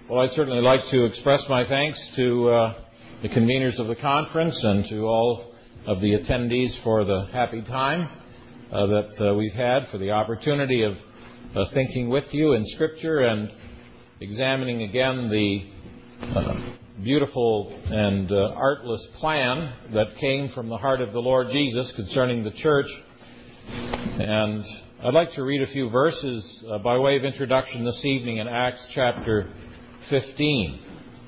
Well, I'd certainly like to express my thanks to the conveners of the conference and to all of the attendees for the happy time that we've had, for the opportunity of thinking with you in Scripture and examining again the beautiful and artless plan that came from the heart of the Lord Jesus concerning the church. And I'd like to read a few verses by way of introduction this evening in Acts chapter 15.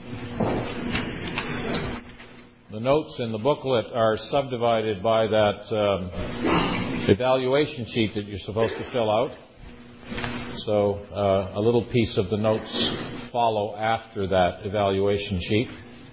The notes in the booklet are subdivided by that evaluation sheet that you're supposed to fill out. So a little piece of the notes follow after that evaluation sheet.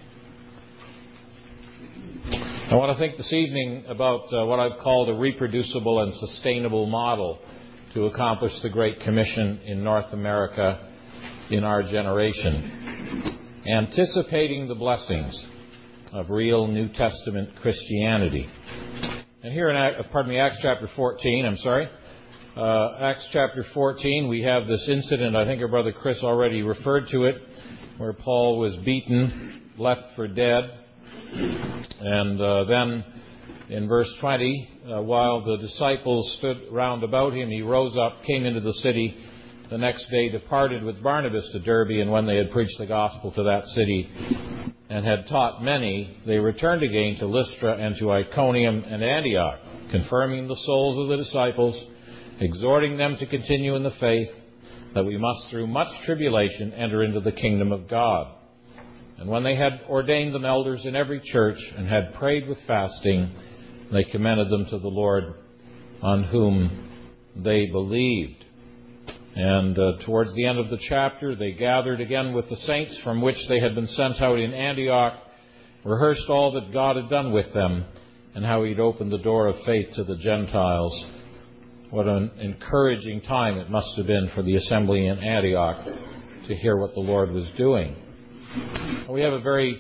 I want to think this evening about what I've called a reproducible and sustainable model to accomplish the Great Commission in North America in our generation, anticipating the blessings of real New Testament Christianity. And here in Acts chapter 14, Acts chapter 14, we have this incident, I think our brother Chris already referred to it, where Paul was beaten, left for dead. And then in verse 20, while the disciples stood round about him, he rose up, came into the city, the next day departed with Barnabas to Derbe, and when they had preached the gospel to that city and had taught many, they returned again to Lystra and to Iconium and Antioch, confirming the souls of the disciples, exhorting them to continue in the faith, that we must through much tribulation enter into the kingdom of God. And when they had ordained them elders in every church and had prayed with fasting, they commended them to the Lord, on whom they believed. And towards the end of the chapter, they gathered again with the saints from which they had been sent out in Antioch, rehearsed all that God had done with them, and how He'd opened the door of faith to the Gentiles. What an encouraging time it must have been for the assembly in Antioch to hear what the Lord was doing. We have a very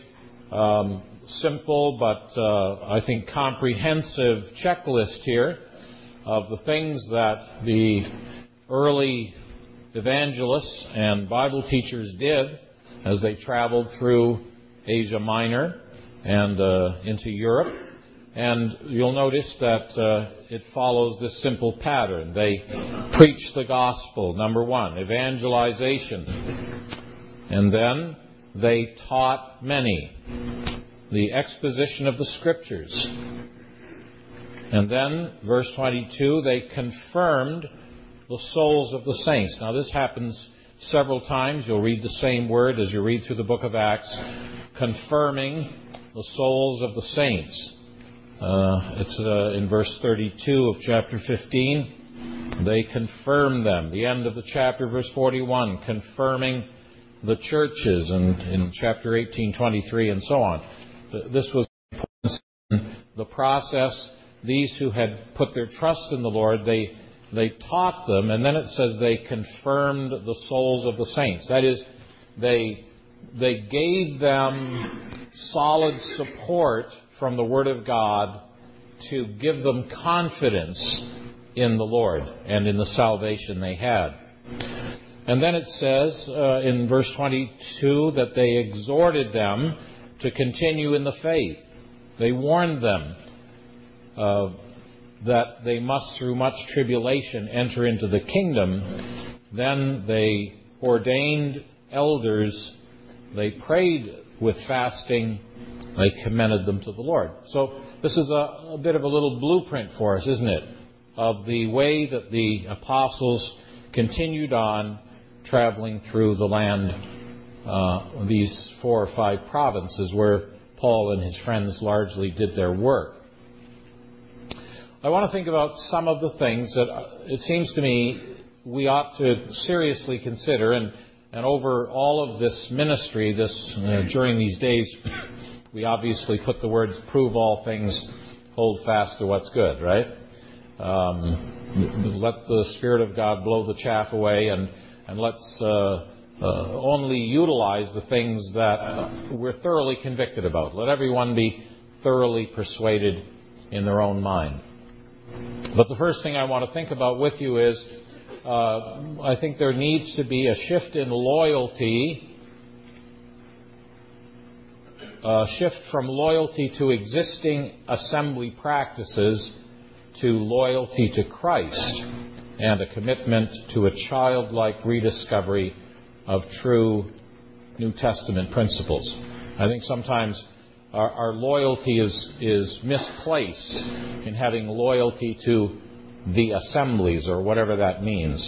simple but I think comprehensive checklist here of the things that the early evangelists and Bible teachers did as they traveled through Asia Minor and into Europe. And you'll notice that it follows this simple pattern. They preached the gospel, number one, evangelization. And then they taught many, the exposition of the Scriptures. And then, verse 22, they confirmed the souls of the saints. Now, this happens several times. You'll read the same word as you read through the book of Acts, confirming the souls of the saints. It's in verse 32 of chapter 15. They confirm them. The end of the chapter, verse 41, confirming the churches, and in chapter 18:23 and so on. This was the process. These who had put their trust in the Lord, they taught them, and then it says they confirmed the souls of the saints. That is, they gave them solid support from the Word of God to give them confidence in the Lord and in the salvation they had. And then it says in verse 22 that they exhorted them to continue in the faith. They warned them that they must through much tribulation enter into the kingdom. Then they ordained elders. They prayed with fasting. They commended them to the Lord. So this is a bit of a little blueprint for us, isn't it, of the way that the apostles continued on traveling through the land, these 4 or 5 provinces where Paul and his friends largely did their work. I want to think about some of the things that it seems to me we ought to seriously consider, and over all of this ministry, during these days, we obviously put the words, prove all things, hold fast to what's good, right? Let the Spirit of God blow the chaff away, and let's only utilize the things that we're thoroughly convicted about. Let everyone be thoroughly persuaded in their own mind. But the first thing I want to think about with you is I think there needs to be a shift in loyalty shift from loyalty to existing assembly practices to loyalty to Christ and a commitment to a childlike rediscovery of true New Testament principles. I think sometimes our loyalty is misplaced in having loyalty to the assemblies or whatever that means.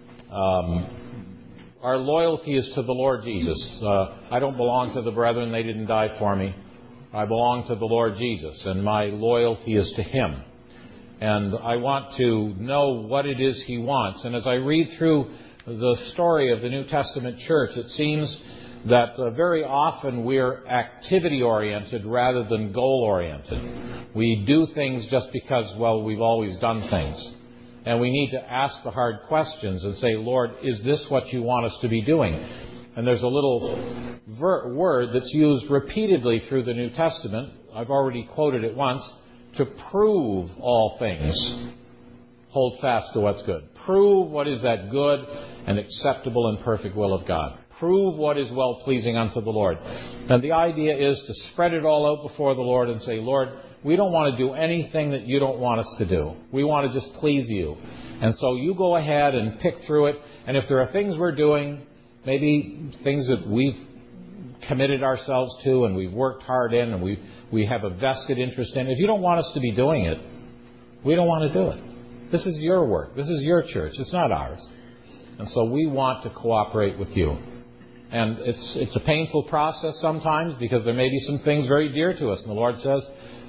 Our loyalty is to the Lord Jesus. I don't belong to the brethren. They didn't die for me. I belong to the Lord Jesus, and my loyalty is to Him. And I want to know what it is He wants. And as I read through the story of the New Testament church, it seems that very often we're activity-oriented rather than goal-oriented. We do things just because, well, we've always done things. And we need to ask the hard questions and say, Lord, is this what you want us to be doing? And there's a little word that's used repeatedly through the New Testament. I've already quoted it once. To prove all things, hold fast to what's good. Prove what is that good and acceptable and perfect will of God. Prove what is well-pleasing unto the Lord. And the idea is to spread it all out before the Lord and say, Lord, we don't want to do anything that you don't want us to do. We want to just please you. And so you go ahead and pick through it. And if there are things we're doing, maybe things that we've committed ourselves to and we've worked hard in and we have a vested interest in, if you don't want us to be doing it, we don't want to do it. This is your work. This is your church. It's not ours. And so we want to cooperate with you. And it's a painful process sometimes because there may be some things very dear to us. And the Lord says,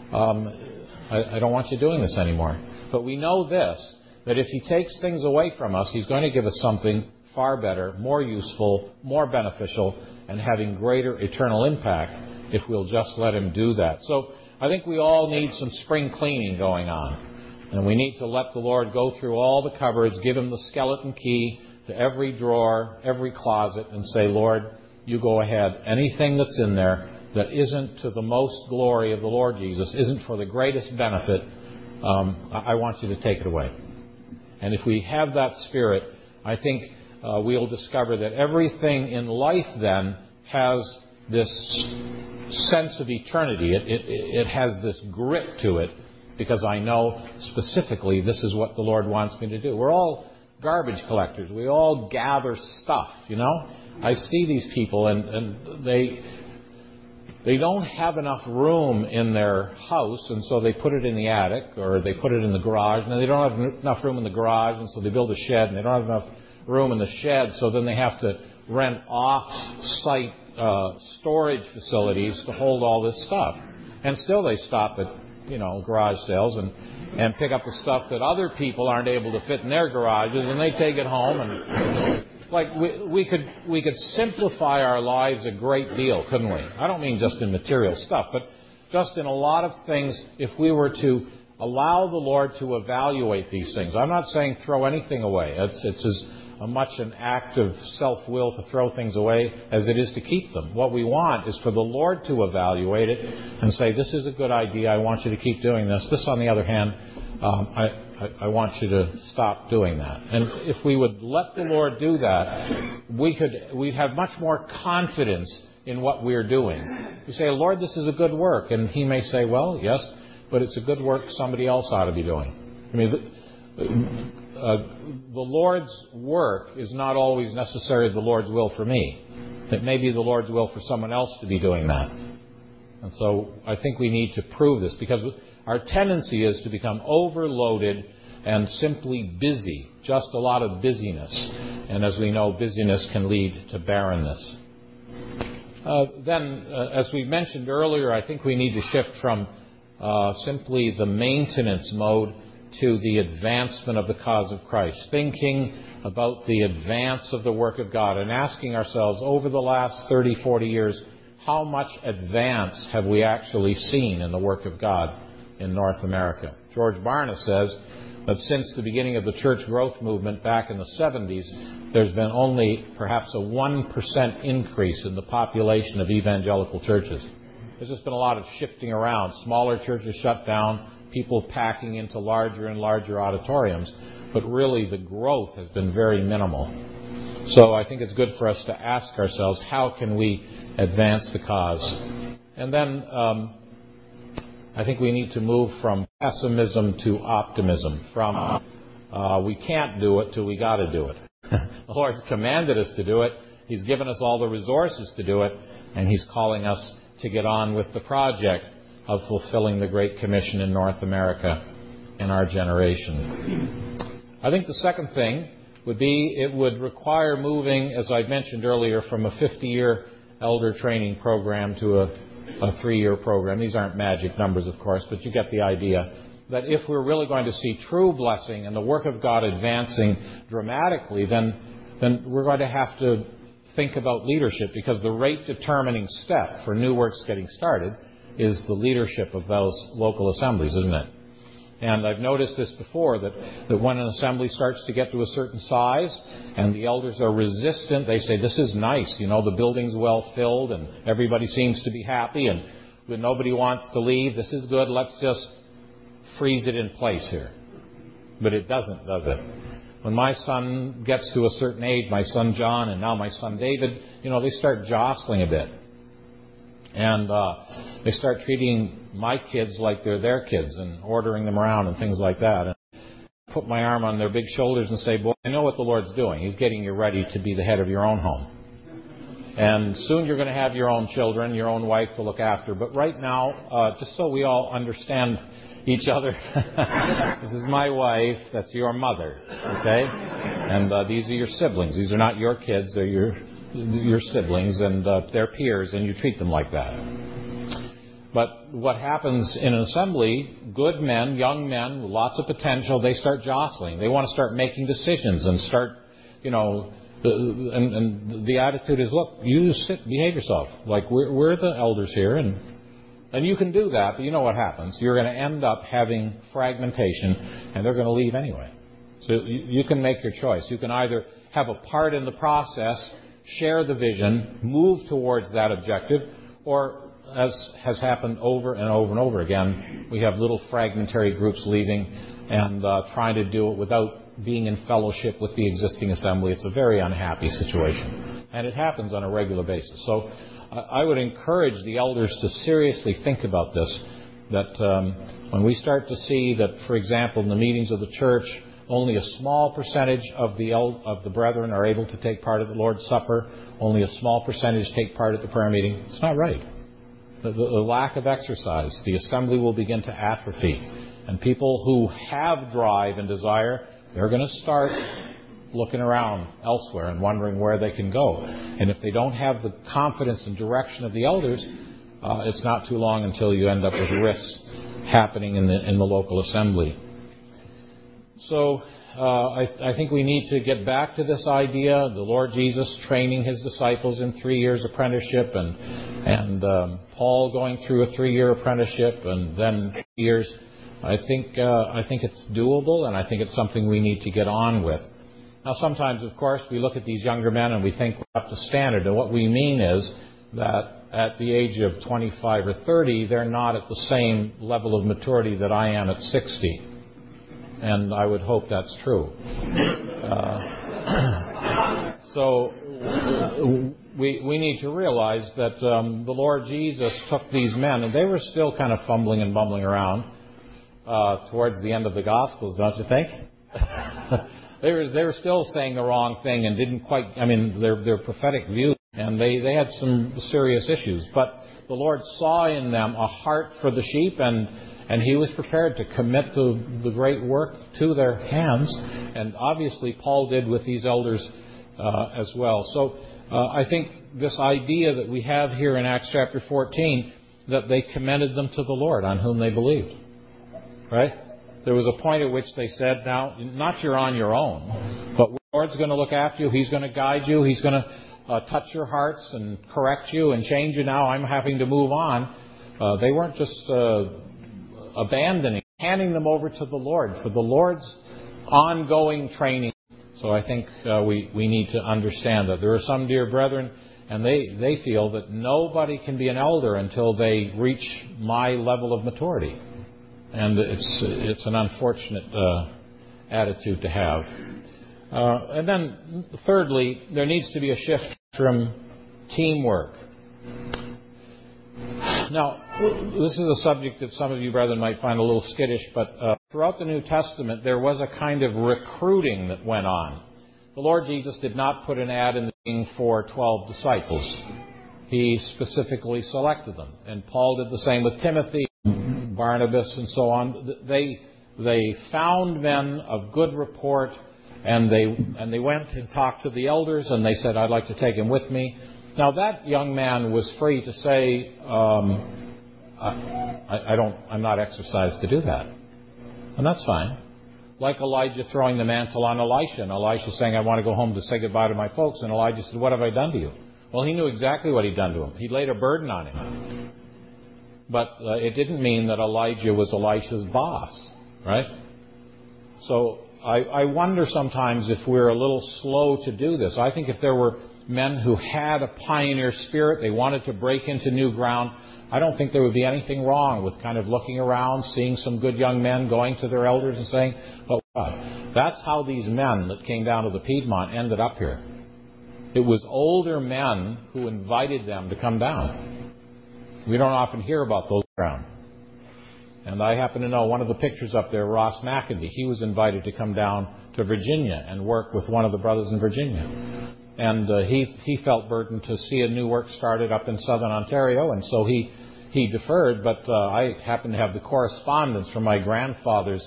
I don't want you doing this anymore. But we know this, that if He takes things away from us, He's going to give us something far better, more useful, more beneficial, and having greater eternal impact if we'll just let Him do that. So I think we all need some spring cleaning going on. And we need to let the Lord go through all the cupboards, give Him the skeleton key to every drawer, every closet, and say, Lord, you go ahead. Anything that's in there that isn't to the most glory of the Lord Jesus, isn't for the greatest benefit, I want you to take it away. And if we have that spirit, I think we'll discover that everything in life then has this sense of eternity. It has this grit to it because I know specifically this is what the Lord wants me to do. We're all garbage collectors. We all gather stuff, you know. I see these people and they don't have enough room in their house, and so they put it in the attic or they put it in the garage. And they don't have enough room in the garage, and so they build a shed, and they don't have enough room in the shed, so then they have to rent off-site storage facilities to hold all this stuff. And still they stop at, garage sales and pick up the stuff that other people aren't able to fit in their garages, and they take it home. And we could simplify our lives a great deal, couldn't we? I don't mean just in material stuff, but just in a lot of things. If we were to allow the Lord to evaluate these things, I'm not saying throw anything away. It's as much an act of self-will to throw things away as it is to keep them. What we want is for the Lord to evaluate it and say, this is a good idea, I want you to keep doing this. This, on the other hand, I want you to stop doing that. And if we would let the Lord do that, we'd have much more confidence in what we're doing. We say, Lord, this is a good work. And He may say, well, yes, but it's a good work somebody else ought to be doing. I mean, the Lord's work is not always necessarily the Lord's will for me. It may be the Lord's will for someone else to be doing that. And so I think we need to prove this, because our tendency is to become overloaded and simply busy, just a lot of busyness. And as we know, busyness can lead to barrenness. Then, as we mentioned earlier, I think we need to shift from simply the maintenance mode to the advancement of the cause of Christ, thinking about the advance of the work of God and asking ourselves, over the last 30, 40 years, how much advance have we actually seen in the work of God in North America? George Barna says that since the beginning of the church growth movement back in the 70s, there's been only perhaps a 1% increase in the population of evangelical churches. There's just been a lot of shifting around. Smaller churches shut down, people packing into larger and larger auditoriums, but really the growth has been very minimal. So I think it's good for us to ask ourselves, how can we advance the cause? And then I think we need to move from pessimism to optimism, from we can't do it to we got to do it. The Lord's commanded us to do it. He's given us all the resources to do it, and He's calling us to get on with the project of fulfilling the Great Commission in North America in our generation. I think the second thing would be it would require moving, as I mentioned earlier, from a 50-year elder training program to a 3-year program. These aren't magic numbers, of course, but you get the idea. That if we're really going to see true blessing and the work of God advancing dramatically, then we're going to have to think about leadership, because the rate-determining step for new works getting started is the leadership of those local assemblies, isn't it? And I've noticed this before, that when an assembly starts to get to a certain size and the elders are resistant, they say, this is nice, the building's well filled and everybody seems to be happy and nobody wants to leave. This is good, let's just freeze it in place here. But it doesn't, does it? When my son gets to a certain age, my son John and now my son David, they start jostling a bit. And they start treating my kids like they're their kids and ordering them around and things like that. And I put my arm on their big shoulders and say, boy, I know what the Lord's doing. He's getting you ready to be the head of your own home. And soon you're going to have your own children, your own wife to look after. But right now, just so we all understand each other, this is my wife, that's your mother, okay? And these are your siblings. These are not your kids, they're your siblings, and they're peers, and you treat them like that. But what happens in an assembly, good men, young men, with lots of potential, they start jostling. They want to start making decisions and start, and the attitude is, look, you sit, behave yourself. Like, we're the elders here, and you can do that, but you know what happens. You're going to end up having fragmentation, and they're going to leave anyway. So you can make your choice. You can either have a part in the process, share the vision, move towards that objective, or, as has happened over and over and over again, we have little fragmentary groups leaving and trying to do it without being in fellowship with the existing assembly. It's a very unhappy situation, and it happens on a regular basis. So I would encourage the elders to seriously think about this, that when we start to see that, for example, in the meetings of the church, only a small percentage of the brethren are able to take part of the Lord's Supper, only a small percentage take part at the prayer meeting, it's not right. The lack of exercise, the assembly will begin to atrophy. And people who have drive and desire, they're going to start looking around elsewhere and wondering where they can go. And if they don't have the confidence and direction of the elders, it's not too long until you end up with risks happening in the local assembly. So I think we need to get back to this idea, the Lord Jesus training His disciples in 3 years apprenticeship, and Paul going through a 3-year apprenticeship, and then years. I think it's doable, and I think it's something we need to get on with. Now, sometimes, of course, we look at these younger men and we think we're up to standard, and what we mean is that at the age of 25 or 30, they're not at the same level of maturity that I am at 60. And I would hope that's true. So we need to realize that the Lord Jesus took these men, and they were still kind of fumbling and bumbling around towards the end of the Gospels, don't you think? They were still saying the wrong thing and didn't quite, their prophetic views, and they had some serious issues. But the Lord saw in them a heart for the sheep, and He was prepared to commit the great work to their hands. And obviously Paul did with these elders as well. So I think this idea that we have here in Acts chapter 14, that they commended them to the Lord on whom they believed. Right? There was a point at which they said, now, not you're on your own, but the Lord's going to look after you. He's going to guide you. He's going to touch your hearts and correct you and change you. Now I'm having to move on. They weren't just abandoning, handing them over to the Lord for the Lord's ongoing training. So I think we need to understand that there are some dear brethren, and they feel that nobody can be an elder until they reach my level of maturity. And it's an unfortunate attitude to have. And then, thirdly, there needs to be a shift from teamwork. Now, this is a subject that some of you brethren might find a little skittish, but throughout the New Testament, there was a kind of recruiting that went on. The Lord Jesus did not put an ad in the thing for 12 disciples. He specifically selected them. And Paul did the same with Timothy, Barnabas, and so on. They found men of good report, and they went and talked to the elders, and they said, "I'd like to take him with me." Now, that young man was free to say, I'm not exercised to do that. And that's fine. Like Elijah throwing the mantle on Elisha, and Elisha saying, "I want to go home to say goodbye to my folks." And Elijah said, "What have I done to you?" Well, he knew exactly what he'd done to him. He'd laid a burden on him. But it didn't mean that Elijah was Elisha's boss, right? So I wonder sometimes if we're a little slow to do this. I think if there were men who had a pioneer spirit, they wanted to break into new ground, I don't think there would be anything wrong with kind of looking around, seeing some good young men, going to their elders and saying, "Oh, God." That's how these men that came down to the Piedmont ended up here. It was older men who invited them to come down. We don't often hear about those around. And I happen to know one of the pictures up there, Ross McIntyre, he was invited to come down to Virginia and work with one of the brothers in Virginia. And he felt burdened to see a new work started up in southern Ontario, and so he deferred. But I happen to have the correspondence from my grandfather's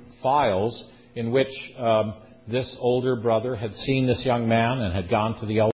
files in which this older brother had seen this young man and had gone to the